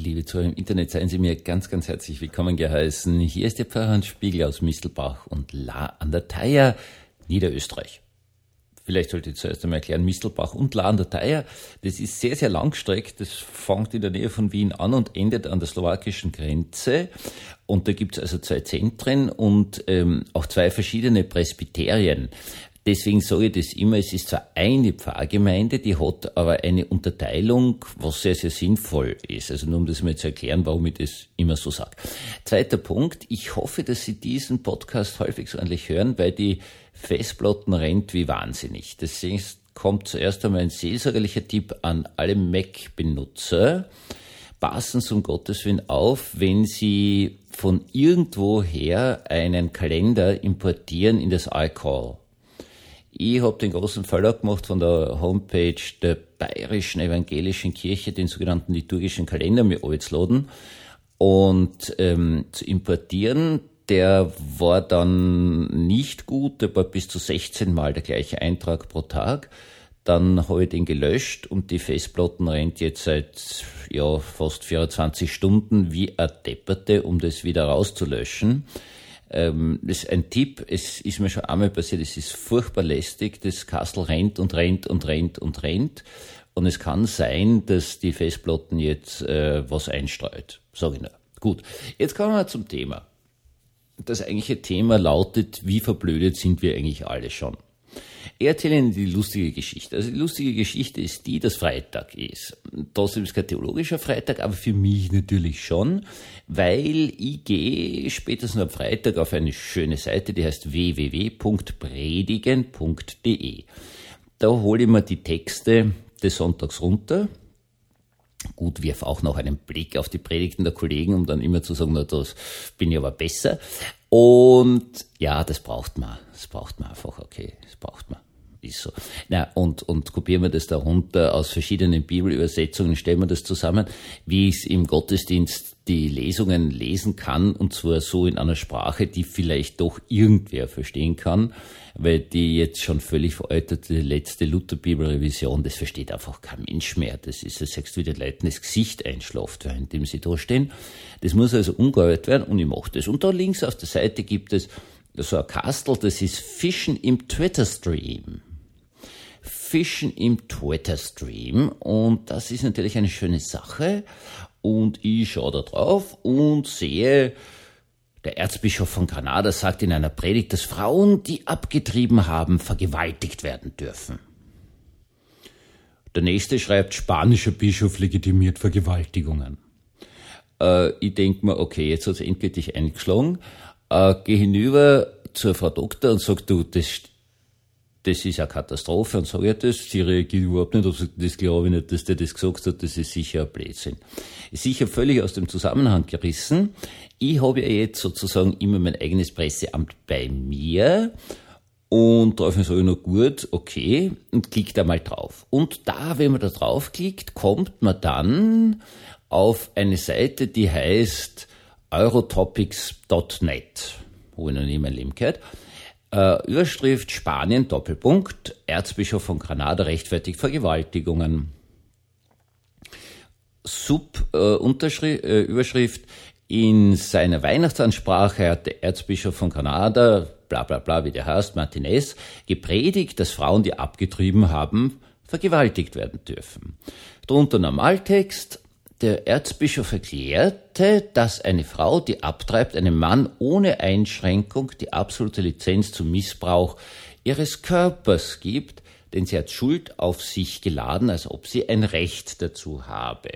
Liebe Zuhörer im Internet, seien Sie mir ganz, ganz herzlich willkommen geheißen. Hier ist der Pfarrer Hans Spiegel aus Mistelbach und La an der Theier, Niederösterreich. Vielleicht sollte ich zuerst einmal erklären, Mistelbach und La an der Theier, das ist sehr, sehr langgestreckt. Das fängt in der Nähe von Wien an und endet an der slowakischen Grenze. Und da gibt es also 2 Zentren und auch 2 verschiedene Presbyterien. Deswegen sage ich das immer, es ist zwar eine Pfarrgemeinde, die hat aber eine Unterteilung, was sehr, sehr sinnvoll ist. Also nur um das mal zu erklären, warum ich das immer so sage. Zweiter Punkt, ich hoffe, dass Sie diesen Podcast halbwegs ordentlich hören, weil die Festplatten rennt wie wahnsinnig. Deswegen kommt zuerst einmal ein seelsorgerlicher Tipp an alle Mac-Benutzer. Passen Sie um Gottes Willen auf, wenn Sie von irgendwoher einen Kalender importieren in das iCall. Ich habe den großen Fehler gemacht, von der Homepage der Bayerischen Evangelischen Kirche den sogenannten liturgischen Kalender mir runterzuladen und zu importieren. Der war dann nicht gut, der war bis zu 16 Mal der gleiche Eintrag pro Tag. Dann habe ich den gelöscht und die Festplatten rennt jetzt seit fast 24 Stunden wie eine Depperte, um das wieder rauszulöschen. Das ist ein Tipp, es ist mir schon einmal passiert, es ist furchtbar lästig, das Kastel rennt und rennt und rennt und rennt und es kann sein, dass die Festplatten jetzt was einstreut, sage ich nur. Gut, jetzt kommen wir zum Thema. Das eigentliche Thema lautet, wie verblödet sind wir eigentlich alle schon? Ich erzähle Ihnen die lustige Geschichte. Also die lustige Geschichte ist die, dass Freitag ist. Trotzdem ist kein theologischer Freitag, aber für mich natürlich schon, weil ich gehe spätestens am Freitag auf eine schöne Seite, die heißt www.predigen.de. Da hole ich mir die Texte des Sonntags runter. Gut, wirf auch noch einen Blick auf die Predigten der Kollegen, um dann immer zu sagen, na, das bin ich aber besser. Und ja, das braucht man einfach, okay, das braucht man. Ist so. Na, und kopieren wir das da runter aus verschiedenen Bibelübersetzungen, stellen wir das zusammen, wie ich im Gottesdienst die Lesungen lesen kann, und zwar so in einer Sprache, die vielleicht doch irgendwer verstehen kann, weil die jetzt schon völlig veraltete letzte Luther-Bibelrevision, das versteht einfach kein Mensch mehr. Das ist, das sagst du, wie der Leuten das Gesicht einschlaft, während sie da stehen. Das muss also umgearbeitet werden und ich mache das. Und da links auf der Seite gibt es so ein Kastel, das ist Fischen im Twitter-Stream. Fischen im Twitter-Stream, und das ist natürlich eine schöne Sache, und ich schaue da drauf und sehe, der Erzbischof von Granada sagt in einer Predigt, dass Frauen, die abgetrieben haben, vergewaltigt werden dürfen. Der nächste schreibt, spanischer Bischof legitimiert Vergewaltigungen. Ich denke mir, okay, jetzt hat es endgültig eingeschlagen, gehe hinüber zur Frau Doktor und sage, du, das ist eine Katastrophe, und sage ich das, sie reagiert überhaupt nicht, also das glaube ich nicht, dass der das gesagt hat, das ist sicher ein Blödsinn. Ist sicher völlig aus dem Zusammenhang gerissen. Ich habe ja jetzt sozusagen immer mein eigenes Presseamt bei mir, und darauf sage ich noch gut, okay, und klick da mal drauf. Und da, wenn man da draufklickt, kommt man dann auf eine Seite, die heißt eurotopics.net, wo ich noch nie in meinem Leben gehört. Überschrift Spanien, Doppelpunkt, Erzbischof von Granada rechtfertigt Vergewaltigungen. Überschrift, in seiner Weihnachtsansprache hat der Erzbischof von Granada, bla bla bla, wie der heißt, Martinez, gepredigt, dass Frauen, die abgetrieben haben, vergewaltigt werden dürfen. Drunter Normaltext, der Erzbischof erklärte, dass eine Frau, die abtreibt, einem Mann ohne Einschränkung die absolute Lizenz zum Missbrauch ihres Körpers gibt, denn sie hat Schuld auf sich geladen, als ob sie ein Recht dazu habe.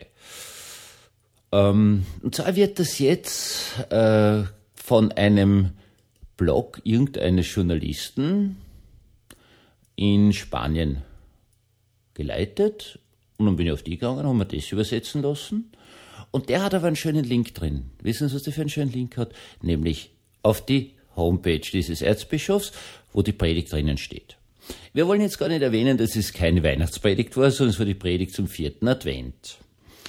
Und zwar wird das jetzt von einem Blog irgendeines Journalisten in Spanien geleitet. Und dann bin ich auf die gegangen, haben wir das übersetzen lassen. Und der hat aber einen schönen Link drin. Wissen Sie, was der für einen schönen Link hat? Nämlich auf die Homepage dieses Erzbischofs, wo die Predigt drinnen steht. Wir wollen jetzt gar nicht erwähnen, dass es keine Weihnachtspredigt war, sondern es war die Predigt zum 4. Advent.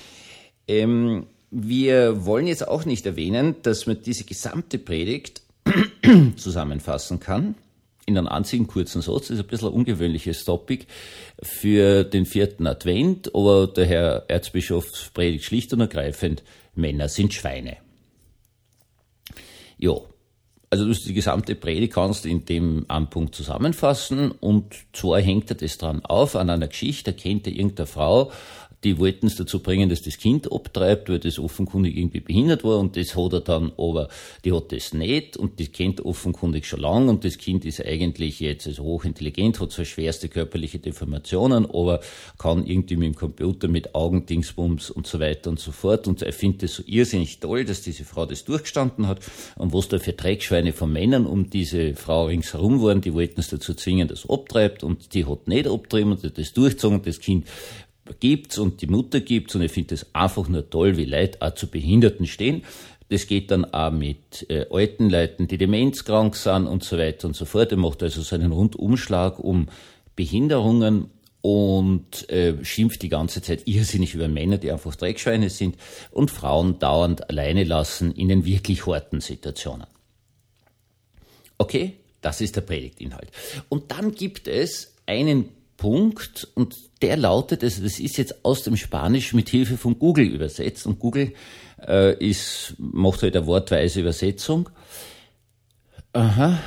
Wir wollen jetzt auch nicht erwähnen, dass man diese gesamte Predigt zusammenfassen kann in einem einzigen kurzen Satz. Das ist ein bisschen ein ungewöhnliches Topic für den 4. Advent, aber der Herr Erzbischof predigt schlicht und ergreifend, Männer sind Schweine. Ja, also die gesamte Predigt kannst du in dem einen Punkt zusammenfassen, und zwar hängt er das dran auf, an einer Geschichte, da kennt er irgendeine Frau, die wollten es dazu bringen, dass das Kind abtreibt, weil das offenkundig irgendwie behindert war, und das hat er dann, aber die hat das nicht, und das kennt offenkundig schon lang, und das Kind ist eigentlich jetzt also hochintelligent, hat zwar schwerste körperliche Deformationen, aber kann irgendwie mit dem Computer, mit Augendingsbums und so weiter und so fort, und er findet es so irrsinnig toll, dass diese Frau das durchgestanden hat, und was da für Dreckschweine von Männern um diese Frau ringsherum waren, die wollten es dazu zwingen, dass es abtreibt, und die hat nicht abgetrieben und hat das durchgezogen, und das Kind gibt's und die Mutter gibt's, und ich finde das einfach nur toll, wie Leute auch zu Behinderten stehen. Das geht dann auch mit alten Leuten, die demenzkrank sind und so weiter und so fort. Er macht also so einen Rundumschlag um Behinderungen und schimpft die ganze Zeit irrsinnig über Männer, die einfach Dreckschweine sind, und Frauen dauernd alleine lassen in den wirklich harten Situationen. Okay, das ist der Predigtinhalt. Und dann gibt es einen Punkt, und der lautet, also das ist jetzt aus dem Spanischen mit Hilfe von Google übersetzt, und Google macht halt eine wortweise Übersetzung. Aha.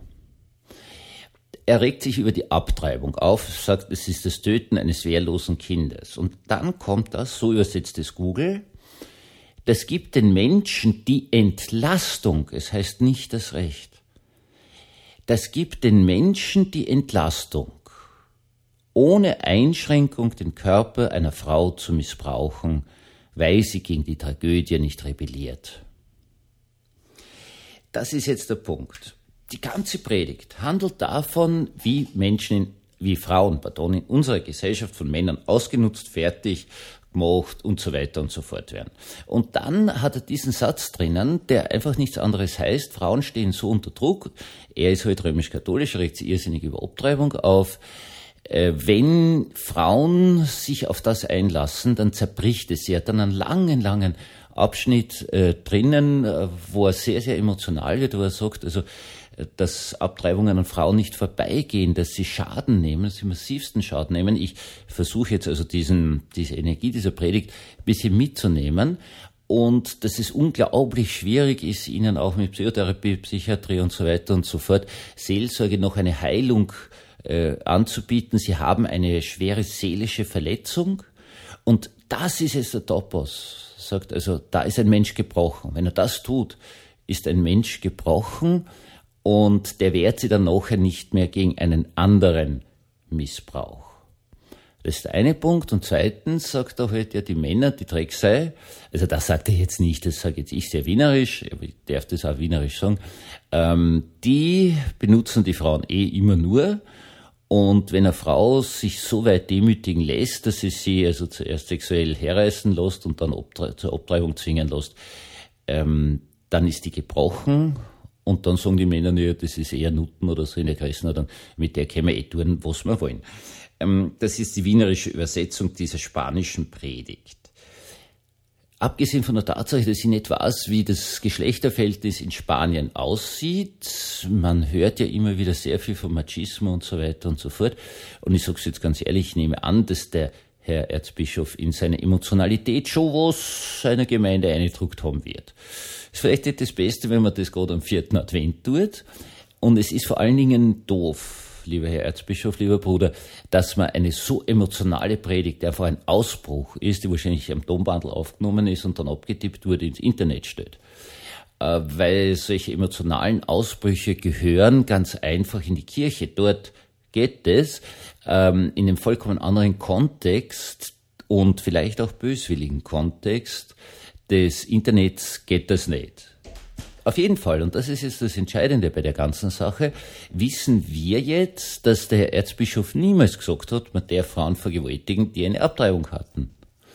Er regt sich über die Abtreibung auf, sagt, es ist das Töten eines wehrlosen Kindes. Und dann kommt das, so übersetzt es Google, das gibt den Menschen die Entlastung, es heißt nicht das Recht, das gibt den Menschen die Entlastung, ohne Einschränkung den Körper einer Frau zu missbrauchen, weil sie gegen die Tragödie nicht rebelliert. Das ist jetzt der Punkt. Die ganze Predigt handelt davon, wie Frauen in unserer Gesellschaft von Männern ausgenutzt, fertig gemacht und so weiter und so fort werden. Und dann hat er diesen Satz drinnen, der einfach nichts anderes heißt, Frauen stehen so unter Druck, er ist halt römisch-katholisch, regt sich irrsinnig über Abtreibung auf. Wenn Frauen sich auf das einlassen, dann zerbricht es. Sie hat dann einen langen Abschnitt drinnen, wo er sehr, sehr emotional wird, wo er sagt, also, dass Abtreibungen an Frauen nicht vorbeigehen, dass sie Schaden nehmen, dass sie massivsten Schaden nehmen. Ich versuche jetzt also diese Energie dieser Predigt ein bisschen mitzunehmen, und dass es unglaublich schwierig ist, ihnen auch mit Psychotherapie, Psychiatrie und so weiter und so fort, Seelsorge noch eine Heilung anzubieten. Sie haben eine schwere seelische Verletzung, und das ist jetzt der Topos. Sagt also, da ist ein Mensch gebrochen. Wenn er das tut, ist ein Mensch gebrochen, und der wehrt sich dann nachher nicht mehr gegen einen anderen Missbrauch. Das ist der eine Punkt. Und zweitens sagt er halt, ja, die Männer, die Drecksei, also das sagt er jetzt nicht, das sage jetzt ich sehr wienerisch, aber ich darf das auch wienerisch sagen, die benutzen die Frauen immer nur. Und wenn eine Frau sich so weit demütigen lässt, dass sie also zuerst sexuell herreißen lässt und dann zur Abtreibung zwingen lässt, dann ist die gebrochen, und dann sagen die Männer, ja, das ist eher Nutten oder so in der Größe, dann mit der können wir tun, was wir wollen. Das ist die wienerische Übersetzung dieser spanischen Predigt. Abgesehen von der Tatsache, dass ich nicht weiß, wie das Geschlechterverhältnis in Spanien aussieht, man hört ja immer wieder sehr viel von Machismo und so weiter und so fort. Und ich sage es jetzt ganz ehrlich, ich nehme an, dass der Herr Erzbischof in seiner Emotionalität schon was seiner Gemeinde eingedruckt haben wird. Ist vielleicht nicht das Beste, wenn man das gerade am 4. Advent tut. Und es ist vor allen Dingen doof, lieber Herr Erzbischof, lieber Bruder, dass man eine so emotionale Predigt, der einfach ein Ausbruch ist, die wahrscheinlich am Tonbandel aufgenommen ist und dann abgetippt wurde, ins Internet stellt. Weil solche emotionalen Ausbrüche gehören ganz einfach in die Kirche. Dort geht es. In einem vollkommen anderen Kontext und vielleicht auch böswilligen Kontext des Internets geht das nicht. Auf jeden Fall, und das ist jetzt das Entscheidende bei der ganzen Sache, wissen wir jetzt, dass der Herr Erzbischof niemals gesagt hat, man darf Frauen vergewaltigen, die eine Abtreibung hatten.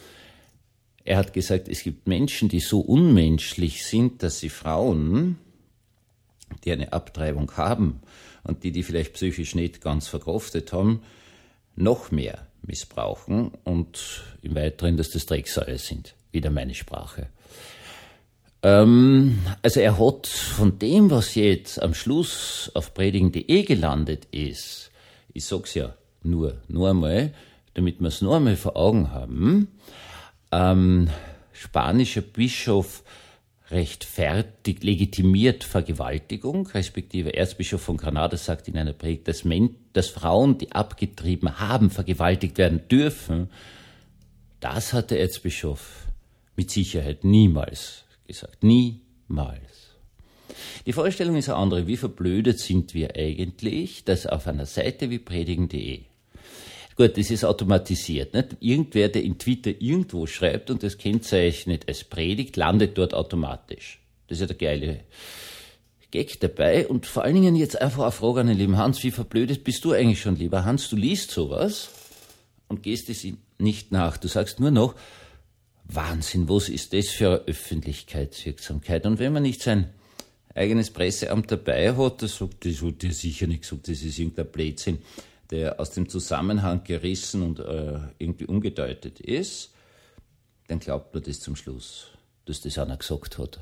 Er hat gesagt, es gibt Menschen, die so unmenschlich sind, dass sie Frauen, die eine Abtreibung haben und die vielleicht psychisch nicht ganz verkraftet haben, noch mehr missbrauchen, und im Weiteren, dass das Drecksäue sind. Wieder meine Sprache. Also er hat von dem, was jetzt am Schluss auf predigen.de gelandet ist, ich sag's ja nur einmal, damit wir es nur einmal vor Augen haben, spanischer Bischof rechtfertigt, legitimiert Vergewaltigung, respektive Erzbischof von Granada sagt in einer Predigt, dass Frauen, die abgetrieben haben, vergewaltigt werden dürfen. Das hat der Erzbischof mit Sicherheit niemals gesagt. Niemals. Die Vorstellung ist eine andere. Wie verblödet sind wir eigentlich, dass auf einer Seite wie predigen.de, gut, das ist automatisiert, nicht? Irgendwer, der in Twitter irgendwo schreibt und das kennzeichnet als Predigt, landet dort automatisch. Das ist ja der geile Gag dabei. Und vor allen Dingen jetzt einfach eine Frage an den lieben Hans, wie verblödet bist du eigentlich schon, lieber Hans? Du liest sowas und gehst es nicht nach. Du sagst nur noch, Wahnsinn, was ist das für eine Öffentlichkeitswirksamkeit? Und wenn man nicht sein eigenes Presseamt dabei hat, das sagt, das hat dir sicher nicht gesagt, das ist irgendein Blödsinn, der aus dem Zusammenhang gerissen und irgendwie umgedeutet ist, dann glaubt man das zum Schluss, dass das einer gesagt hat.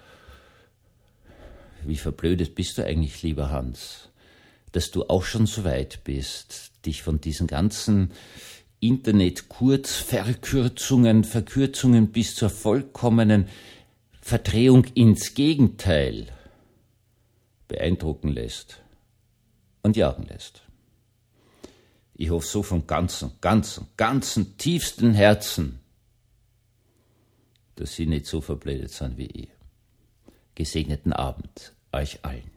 Wie verblödet bist du eigentlich, lieber Hans, dass du auch schon so weit bist, dich von diesen ganzen Internet-Kurzverkürzungen, Verkürzungen bis zur vollkommenen Verdrehung ins Gegenteil beeindrucken lässt und jagen lässt. Ich hoffe so vom ganzen tiefsten Herzen, dass Sie nicht so verblendet sind wie ich. Gesegneten Abend euch allen.